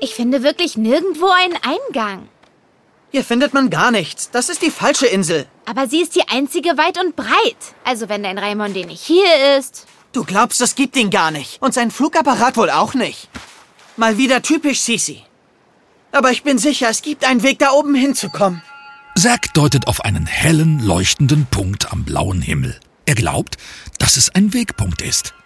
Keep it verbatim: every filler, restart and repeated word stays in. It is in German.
Ich finde wirklich nirgendwo einen Eingang. Hier findet man gar nichts. Das ist die falsche Insel. Aber sie ist die einzige weit und breit. Also wenn dein Raimondé nicht hier ist. Du glaubst, es gibt ihn gar nicht. Und sein Flugapparat wohl auch nicht. Mal wieder typisch Sisi. Aber ich bin sicher, es gibt einen Weg, da oben hinzukommen. Zack deutet auf einen hellen, leuchtenden Punkt am blauen Himmel. Er glaubt, dass es ein Wegpunkt ist.